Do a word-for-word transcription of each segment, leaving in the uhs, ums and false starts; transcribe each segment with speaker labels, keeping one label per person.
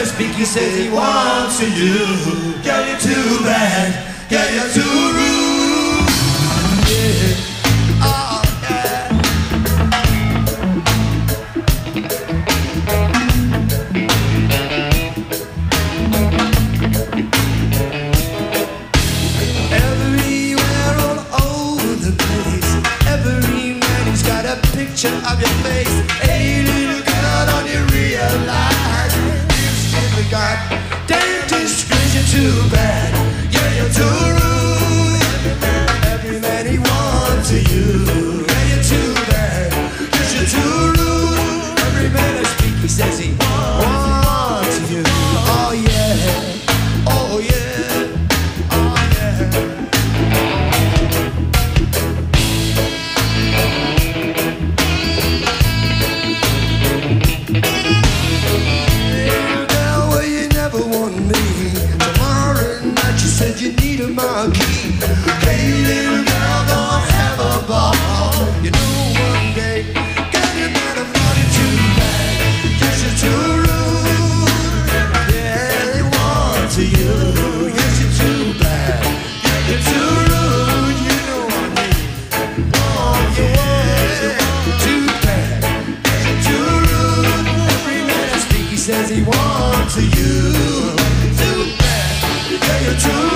Speaker 1: better speak, he says he wants you. Girl, you're too bad, girl, you're too rude. Yeah, oh yeah. Everywhere all over the place, every man who's got a picture of your face. Hey little girl, don't you realize you've simply got damn disgrace, you're too bad, yeah, you're too rude. Every man he wants to you, yeah, you're too bad, cause you're too rude. Every man I speak, he says he wants you. Oh yeah, oh yeah, oh yeah. Said you need a marquee. Hey little girl, gonna have a ball. You know one day, girl, you're not a party too bad, cause you're too rude. Yeah, they want to you. Yes, you're too bad, yeah, you're too rude. You know what I mean. Oh yeah, too bad, yeah, you're too rude. Every man I speak, he says he wants to you. Too bad, yeah, you're too rude.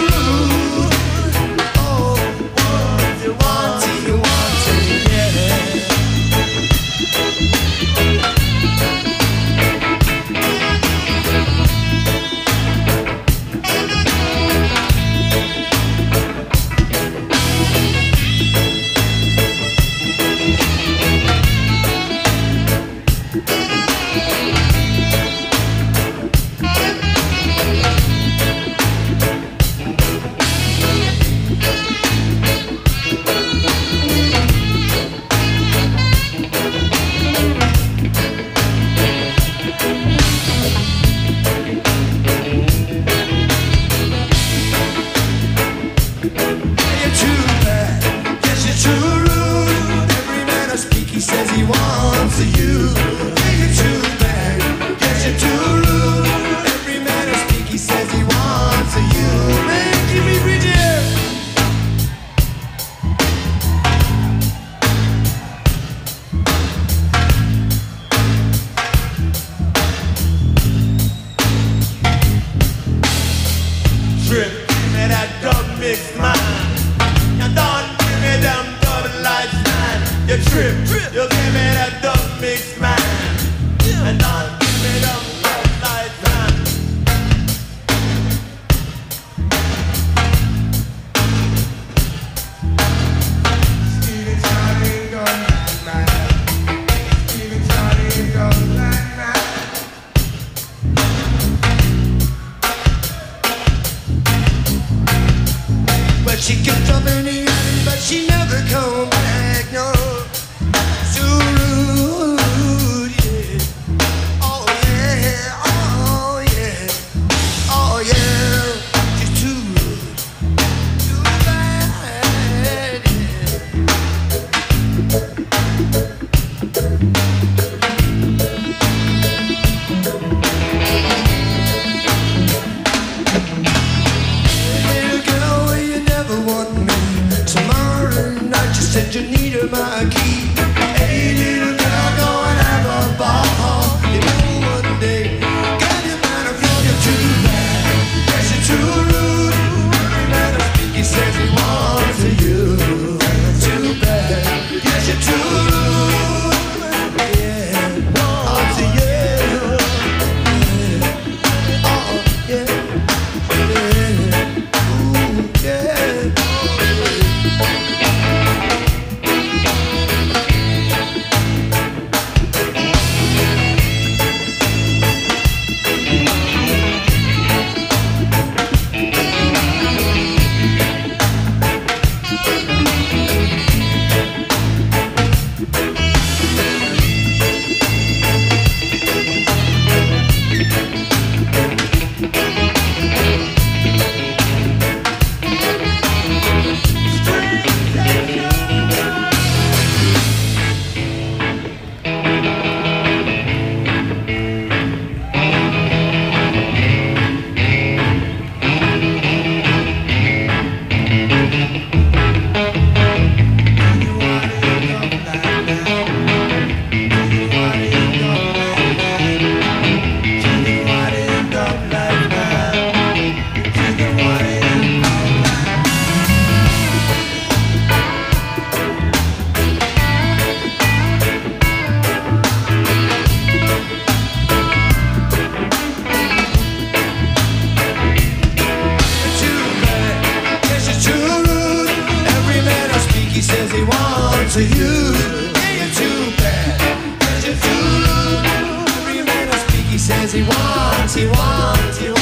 Speaker 1: to you. Ain't too bad, 'cause you're too rude. Every man who speaks, he says he wants, he wants, he wants.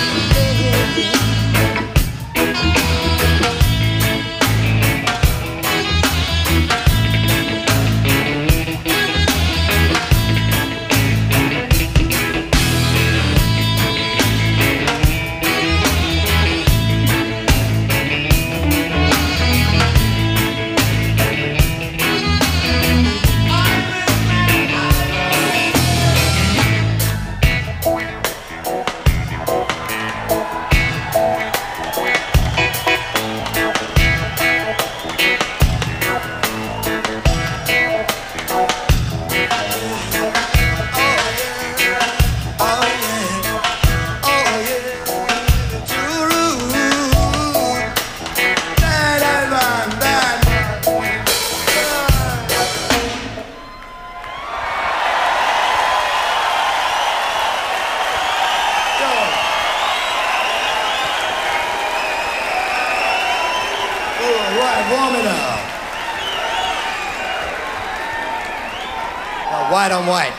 Speaker 1: White on white.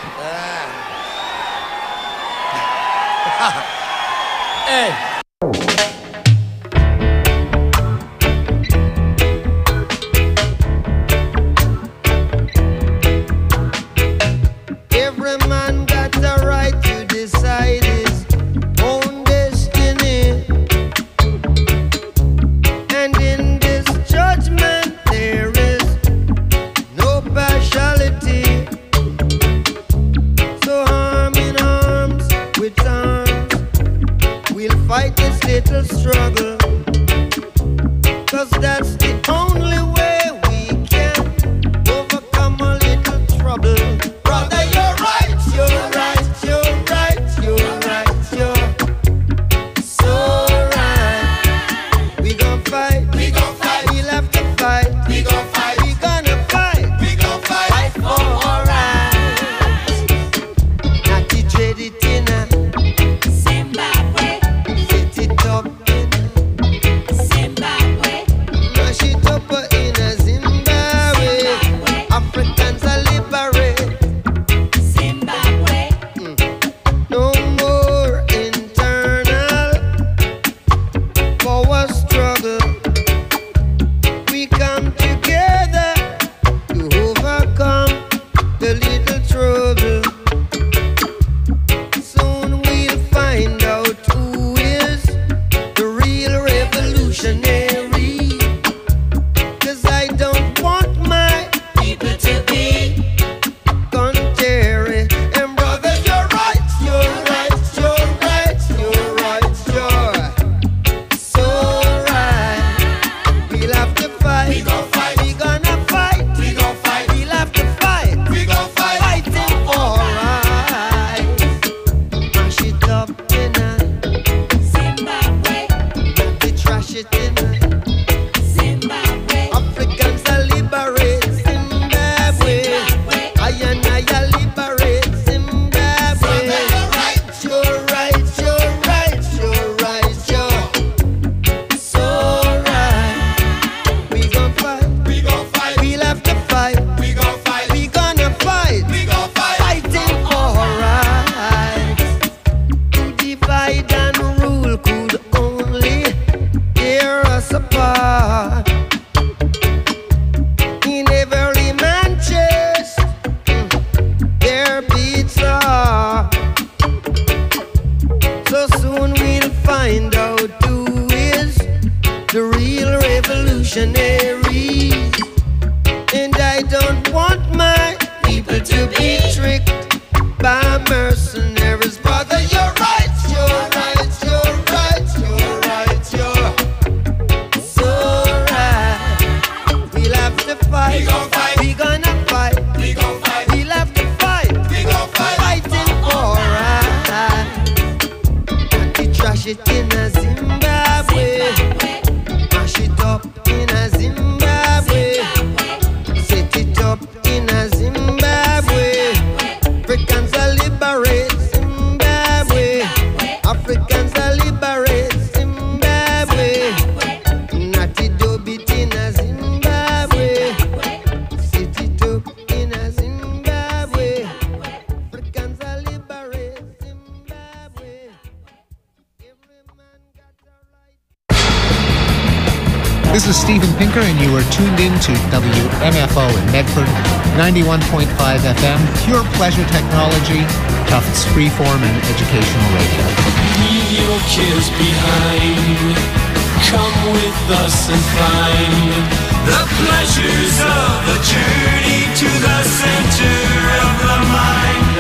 Speaker 1: Ah. Hey. Every man got the right to decide his own destiny. And in this judgment there is no partiality. Fight this little struggle, 'cause that's the only way we can overcome a little trouble. Brother, you're right, you're right, you're right, you're right, you're so right. We gon' fight, we gon' fight, we'll have to fight, we gon' fight, we gonna fight, we gon' fight, fight for our rights. Not to trade it in a
Speaker 2: This is Steven Pinker, and you are tuned in to W M F O in Medford, ninety-one point five F M, pure pleasure technology, Tufts freeform and educational radio.
Speaker 3: Leave your cares behind. Come with us and find the pleasures of the journey to the center of the mind.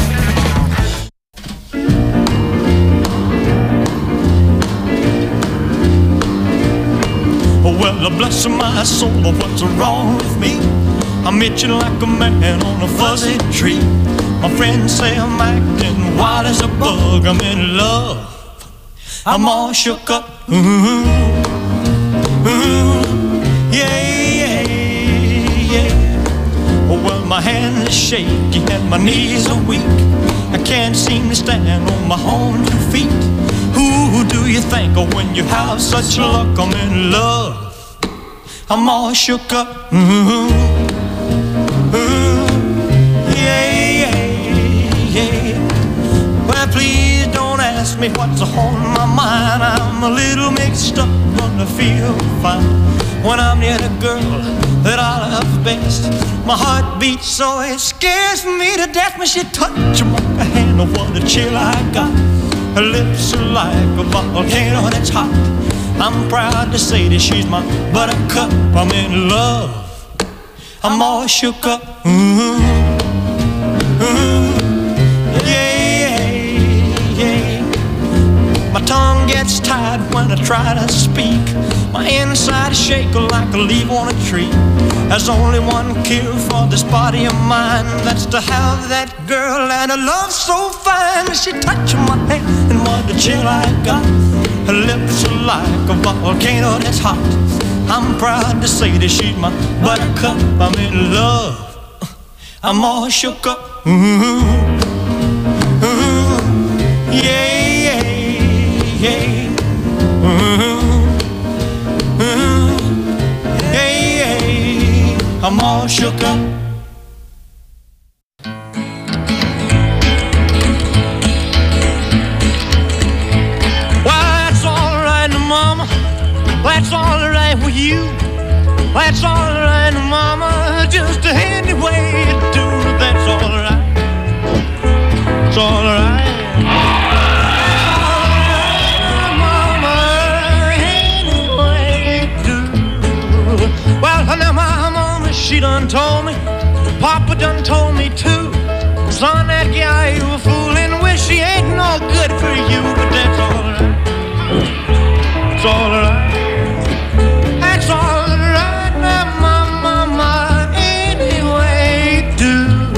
Speaker 3: Well, bless my soul, what's wrong with me? I'm itching like a man on a fuzzy tree. My friends say I'm acting wild as a bug. I'm in love, I'm all shook up. Ooh, ooh, yeah, yeah, yeah. Well, my hands are shaky and my knees are weak. I can't seem to stand on my own two feet. Who do you think of when you have such luck? I'm in love, I'm all shook up. Ooh, ooh, yeah, yeah, yeah. Well, please don't ask me what's on my mind. I'm a little mixed up, but I feel fine when I'm near the girl that I love best. My heart beats so it scares me to death when she touches my hand. Oh, what a chill I got. Her lips are like a volcano that's hot. I'm proud to say that she's my buttercup. I'm in love, I'm all shook up. Ooh, ooh, yeah, yeah. My tongue gets tied when I try to speak. My inside is shaking like a leaf on a tree. There's only one cure for this body of mine. That's to have that girl and a love so fine. She touched my hand and what a chill I got. Her lips are like a volcano that's hot. I'm proud to say that she's my buttercup. I'm in love, I'm all shook up. Ooh, ooh, yeah, yeah, yeah. Ooh, ooh, yeah, yeah. I'm all shook up. That's all right with you. That's all right, mama. Just any way you do. That's all right. It's all right. Mama, any way you do. Well, now my mama, she done told me. Papa done told me too. Son, that guy you were fooling with, she ain't no good for you. But that's all right. It's all right. It's all right now, my mama, anyway, do.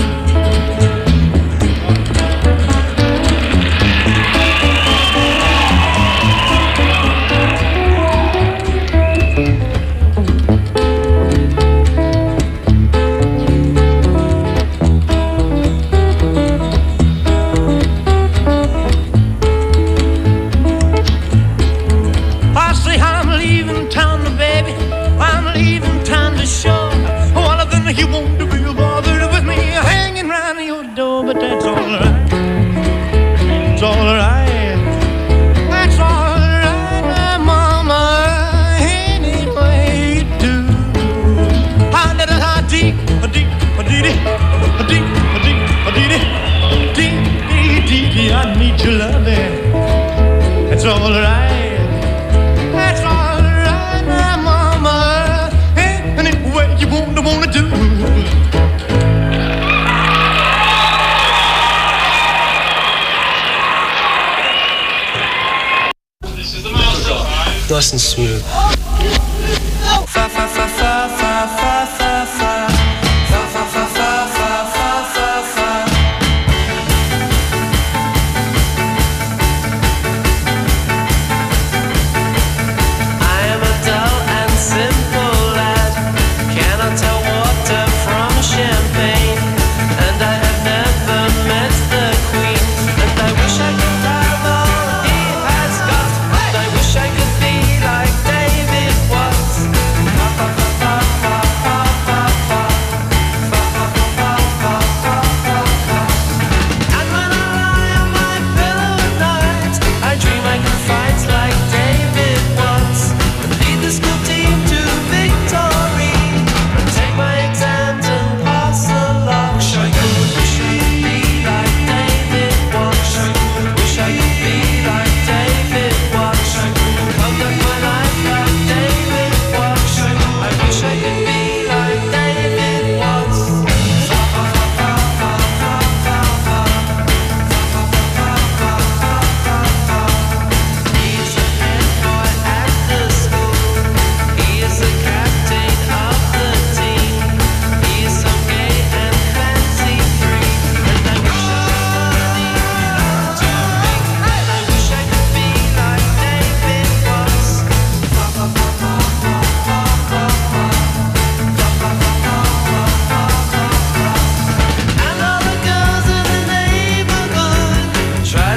Speaker 3: I say I'm leaving town, baby. I'm leaving town to show. One of them he won't be bothered with me hanging round your door, but that's all right. It's all right. That's all right, my mama. Anyway, do. I let it hot deep, a deep, a dee dee, a deep, a deep, a dee dee, dee dee dee dee. I need your loving. That's all right. That's all right, my mama. Any way you wanna wanna do.
Speaker 4: This is the master.
Speaker 5: Nice and smooth.
Speaker 3: Fa fa fa fa fa fa fa fa. Fa fa fa fa fa fa fa fa.
Speaker 6: I am a dull and simple lad, cannot tell water from champagne, and I have never met the Queen, and I wish I could have all he has got, and I wish I could be like David was. Fa, fa, fa, fa, fa, fa, fa, fa.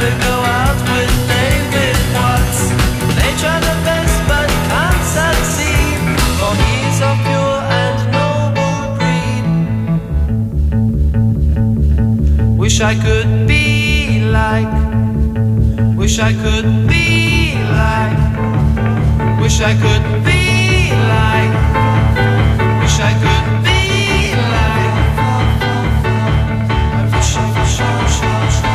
Speaker 6: to go out with David Watts. They try their best but can't succeed, for he's of pure and noble breed. Wish I could be like, wish I could be like, wish I could be like, wish I could be like, I wish I wish I wish I wish I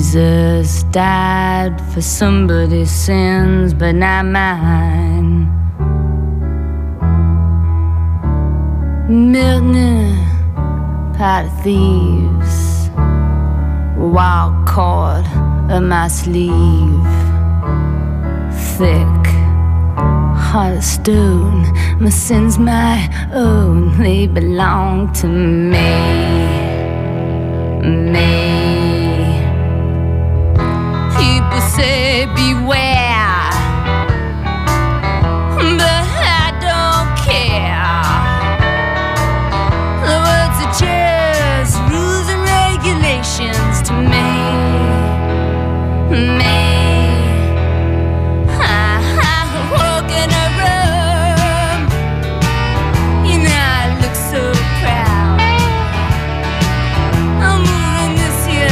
Speaker 5: Jesus died for somebody's sins, but not mine. Milton, pot of thieves, wild cord of my sleeve, thick heart of stone. My sins my own, they belong to me, me. People say beware, but I don't care. The words are just rules and regulations to me, me. I, I walk in a room, you know I look so proud. I'm moving this here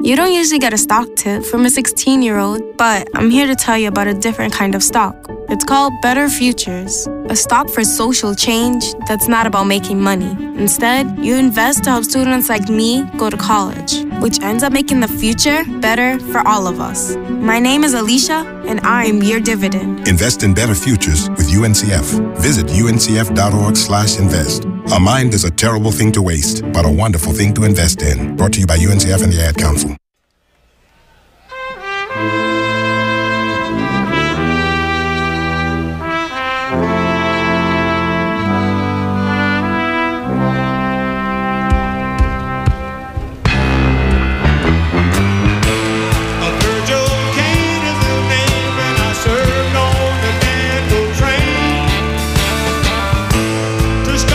Speaker 7: You don't usually get a stock tip from a sixteen-year-old, but I'm here to tell you about a different kind of stock. It's called Better Futures, a stock for social change that's not about making money. Instead, you invest to help students like me go to college, which ends up making the future better for all of us. My name is Alicia, and I'm your dividend.
Speaker 8: Invest in better futures with U N C F. Visit uncf.org slash invest. A mind is a terrible thing to waste, but a wonderful thing to invest in. Brought to you by U N C F and the Ad Council.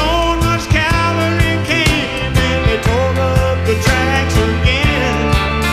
Speaker 3: Tracks again.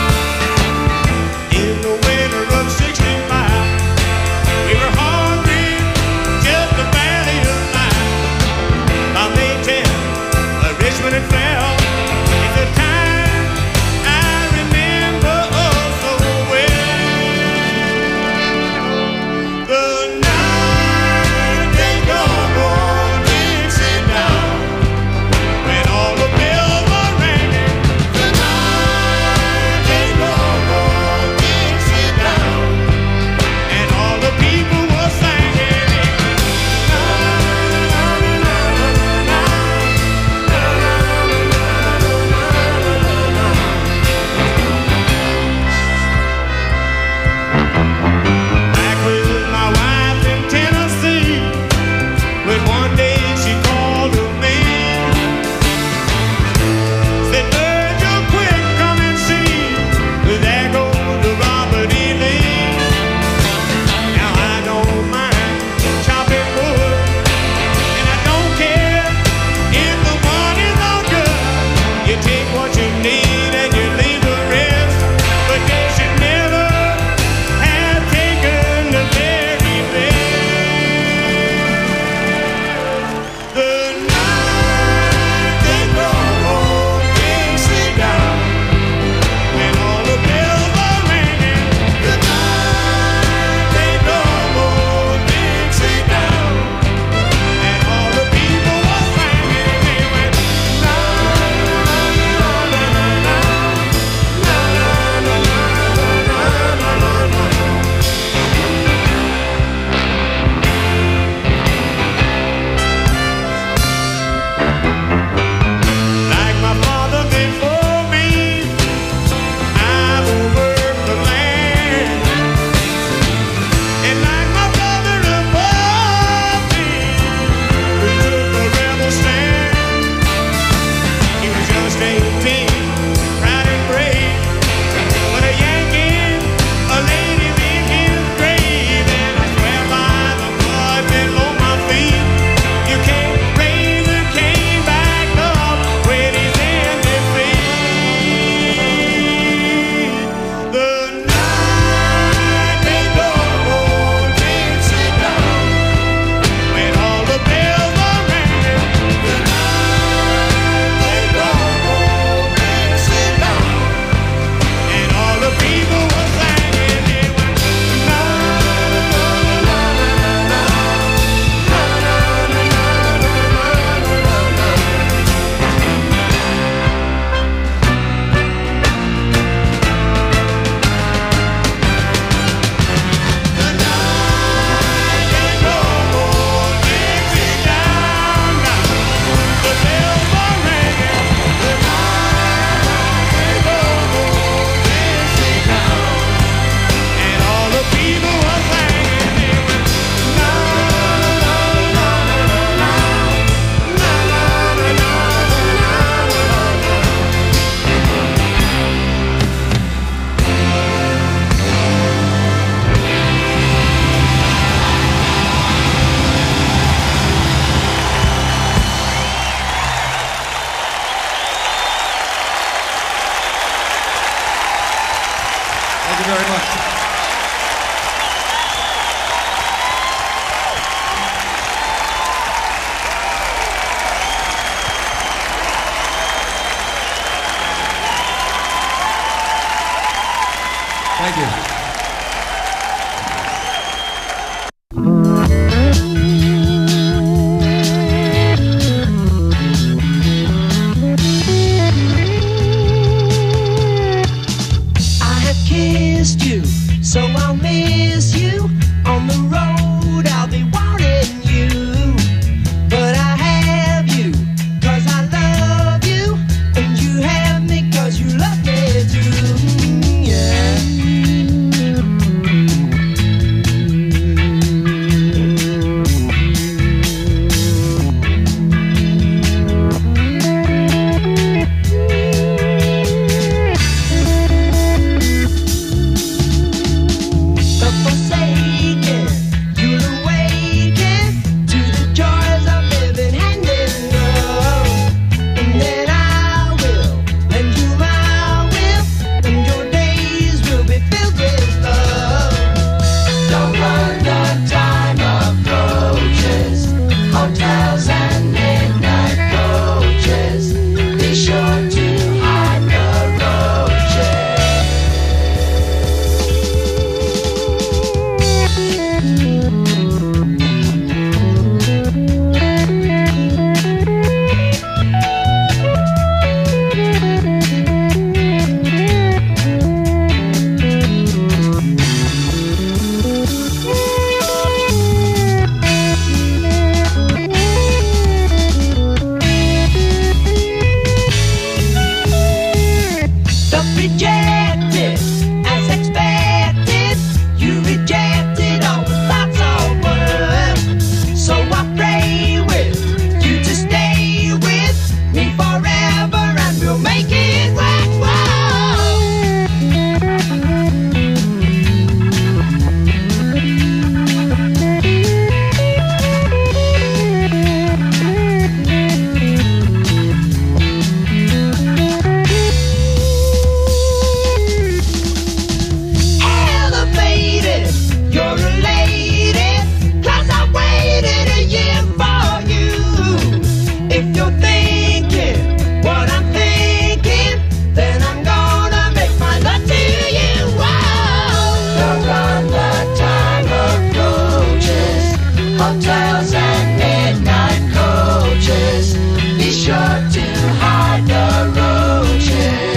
Speaker 1: motels and midnight coaches. Be sure to hide the roaches.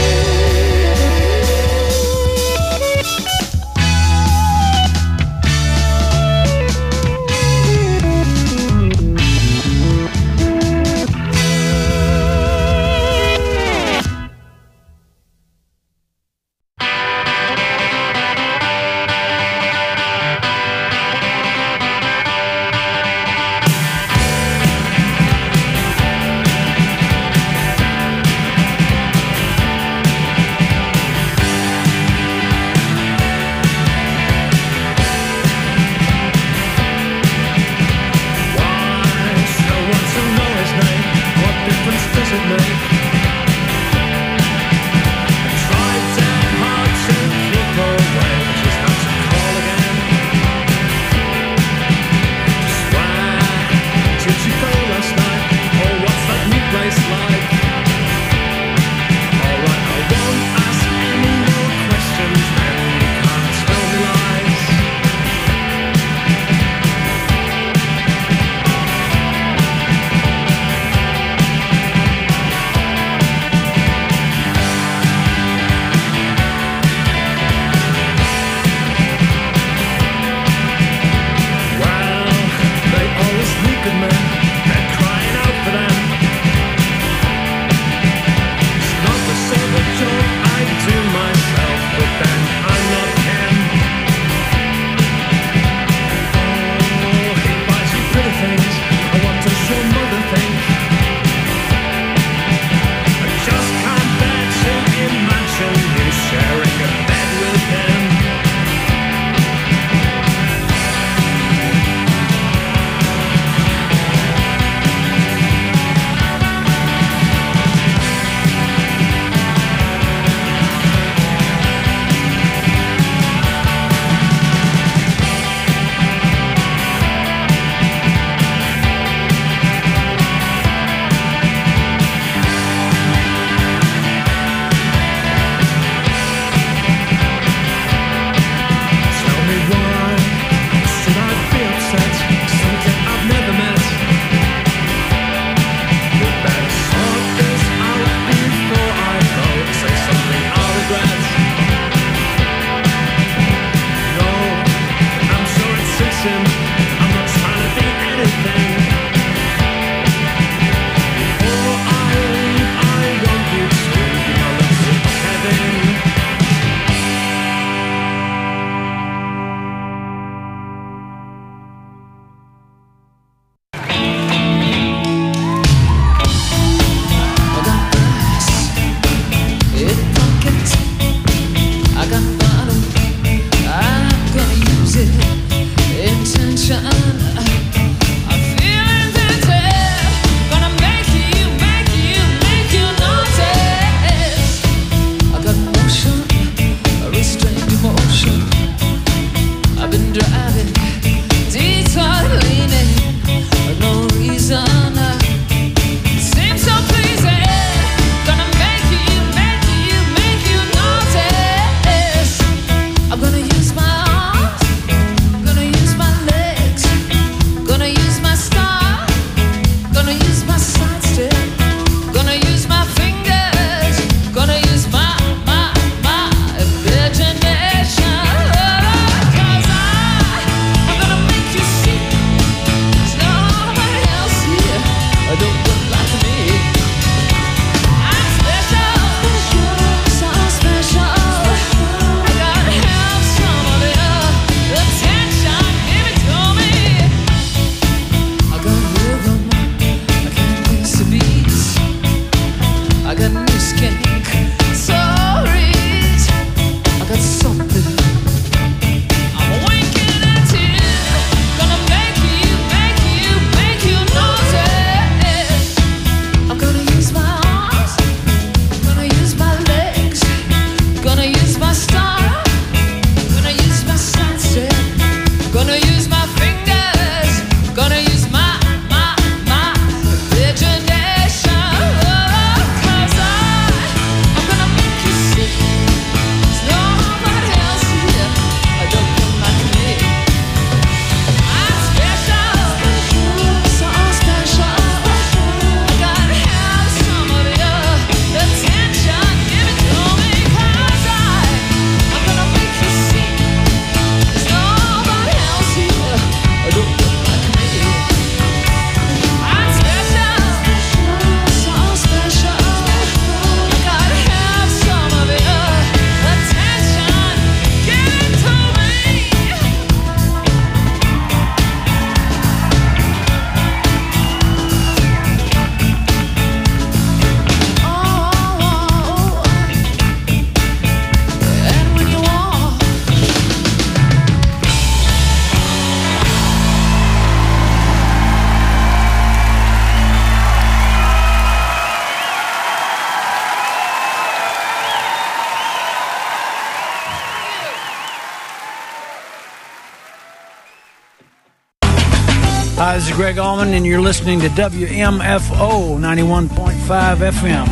Speaker 9: Hi, this is Greg Allman, and you're listening to W M F O ninety-one point five F M.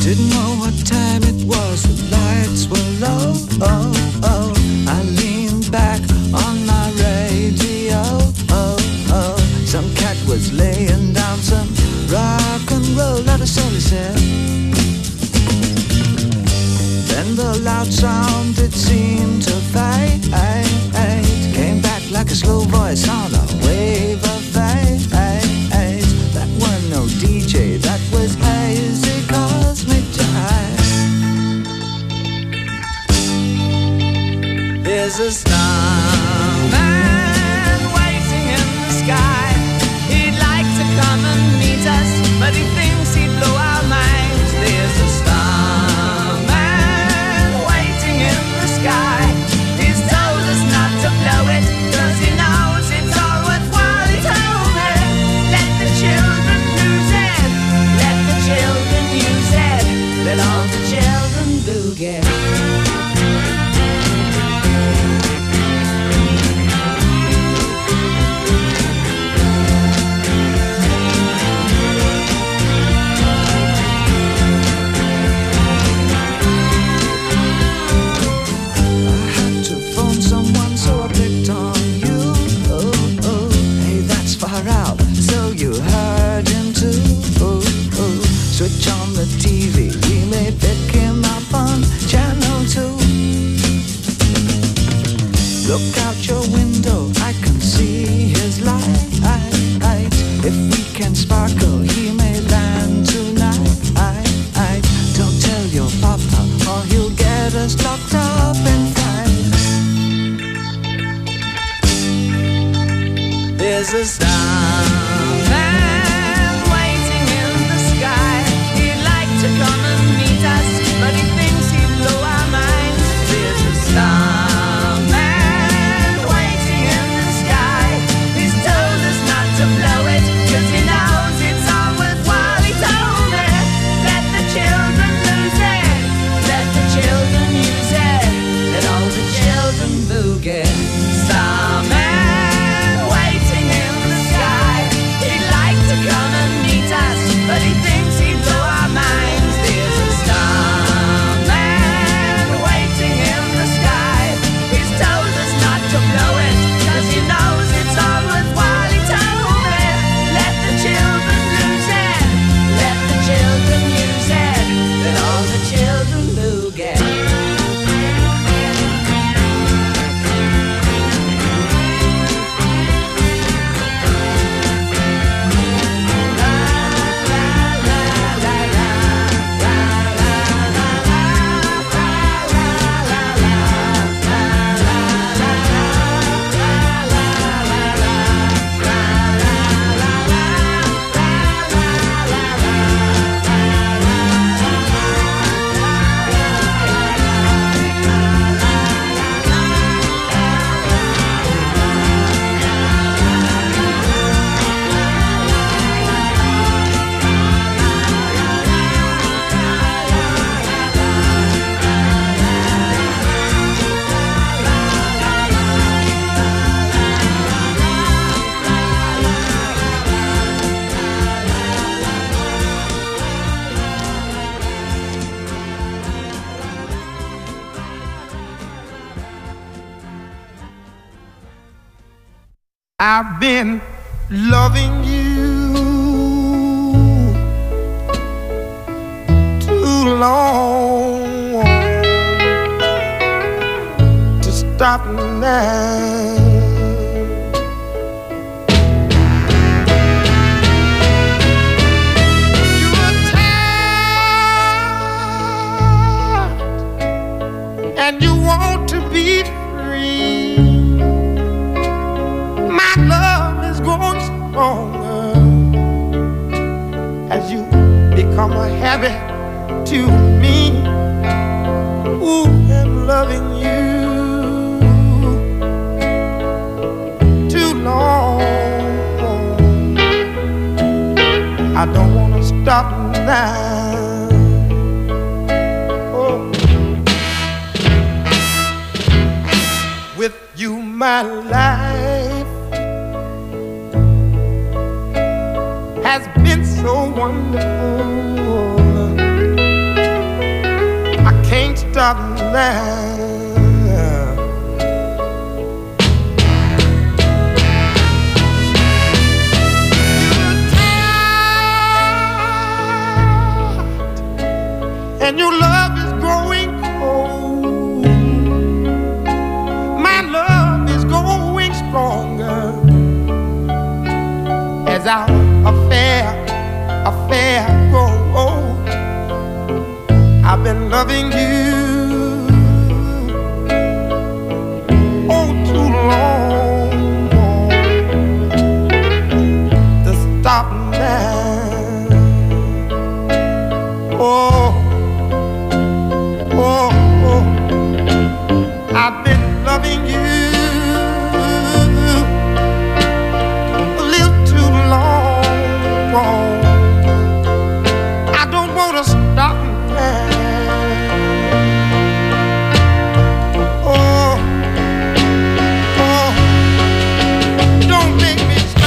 Speaker 1: Didn't know what time it was, the lights were low. Oh, oh. I leaned back on my radio. Oh, oh. Some cat was laying down some rock and roll, not a soul he said. Then the loud sound, it seemed to fade. Came back like a slow voice on a wave of fate. That was no D J, that was hazy cosmic jive. There's a starman waiting in the sky. He'd like to come and meet us, but he thinks he'd blow our minds. There's a starman waiting in the sky. He's told us not to blow it, cause he knows it's all worthwhile. He told me, let the children lose it, let the children use it, let all the children boogie. Switch on the T V, we may pick him up on channel two. Look out your window, I can see his light. If we can sparkle, he may land tonight. Don't tell your papa, or he'll get us locked up and fight. There's a starman to come and meet us, but he thinks he'd blow our minds. There's a starman waiting in the sky. He's told us not to blow it, cause he knows it's all worthwhile. He told me, let the children lose it, let the children use it, let all the children boogie. Starman waiting in the sky. He'd like to come and meet us, but he thinks he'd blow our minds.
Speaker 10: I've been loving you too long to stop now. You're tired and you want to be free. My love is growing stronger as you become a habit to me. Ooh, I'm loving you too long. I don't want to stop now. Oh, with you, my life has been so wonderful. stop now. And your love is growing cold. My love is growing stronger as our affair, affair grows. I've been loving you oh too long to stop now.